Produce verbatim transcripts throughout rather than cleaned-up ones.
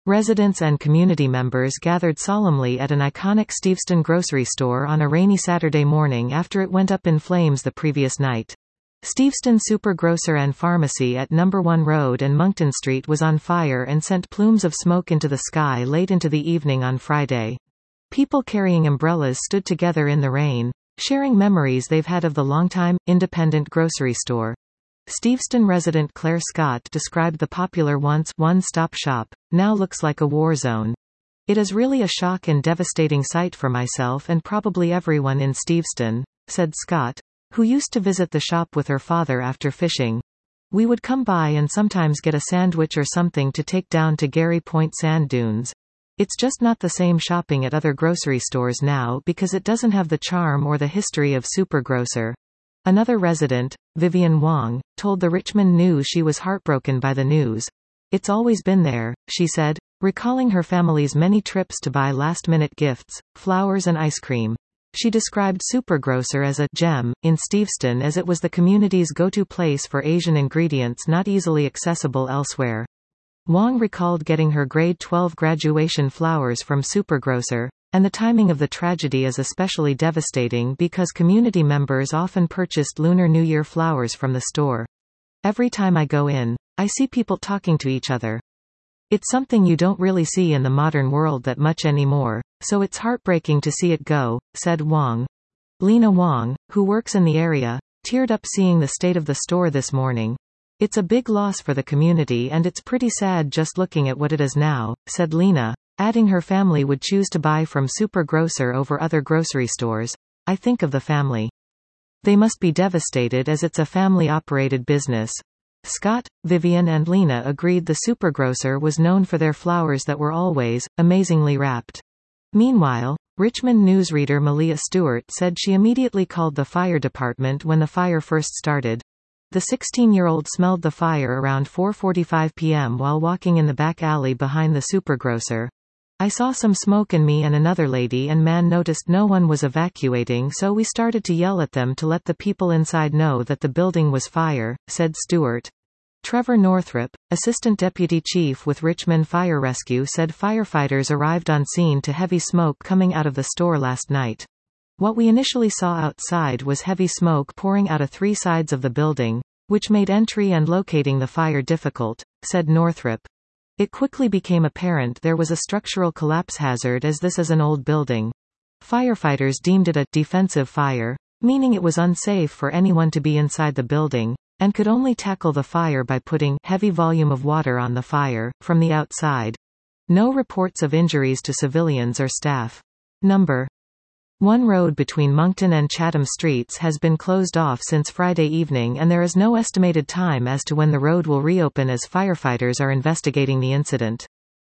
Residents and community members gathered solemnly at an iconic Steveston grocery store on a rainy Saturday morning after it went up in flames the previous night. Steveston Super Grocer and Pharmacy at Number one Road and Moncton Street was on fire and sent plumes of smoke into the sky late into the evening on Friday. People carrying umbrellas stood together in the rain, sharing memories they've had of the longtime, independent grocery store. Steveston resident Claire Scott described the popular once one-stop shop, now looks like a war zone. It is really a shock and devastating sight for myself and probably everyone in Steveston, said Scott, who used to visit the shop with her father after fishing. We would come by and sometimes get a sandwich or something to take down to Gary Point sand dunes. It's just not the same shopping at other grocery stores now because it doesn't have the charm or the history of Supergrocer. Another resident, Vivian Wong, told the Richmond News she was heartbroken by the news. It's always been there, she said, recalling her family's many trips to buy last-minute gifts, flowers and ice cream. She described Supergrocer as a gem in Steveston as it was the community's go-to place for Asian ingredients not easily accessible elsewhere. Wong recalled getting her grade twelve graduation flowers from Supergrocer, and the timing of the tragedy is especially devastating because community members often purchased Lunar New Year flowers from the store. Every time I go in, I see people talking to each other. It's something you don't really see in the modern world that much anymore, so it's heartbreaking to see it go, said Wong. Lena Wong, who works in the area, teared up seeing the state of the store this morning. It's a big loss for the community and it's pretty sad just looking at what it is now, said Lena, adding her family would choose to buy from Supergrocer over other grocery stores. I think of the family. They must be devastated as it's a family-operated business. Scott, Vivian and Lena agreed the Supergrocer was known for their flowers that were always, amazingly wrapped. Meanwhile, Richmond newsreader Malia Stewart said she immediately called the fire department when the fire first started. The sixteen-year-old smelled the fire around four forty-five p m while walking in the back alley behind the Supergrocer. I saw some smoke and me and another lady and man noticed no one was evacuating, so we started to yell at them to let the people inside know that the building was fire, said Stewart. Trevor Northrop, Assistant Deputy Chief with Richmond Fire Rescue, said firefighters arrived on scene to heavy smoke coming out of the store last night. What we initially saw outside was heavy smoke pouring out of three sides of the building, which made entry and locating the fire difficult, said Northrop. It quickly became apparent there was a structural collapse hazard as this is an old building. Firefighters deemed it a defensive fire, meaning it was unsafe for anyone to be inside the building, and could only tackle the fire by putting heavy volume of water on the fire from the outside. No reports of injuries to civilians or staff. Number one road between Moncton and Chatham Streets has been closed off since Friday evening and there is no estimated time as to when the road will reopen as firefighters are investigating the incident.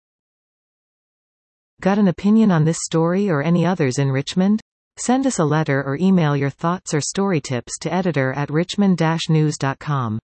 Got an opinion on this story or any others in Richmond? Send us a letter or email your thoughts or story tips to editor at richmond dash news dot com.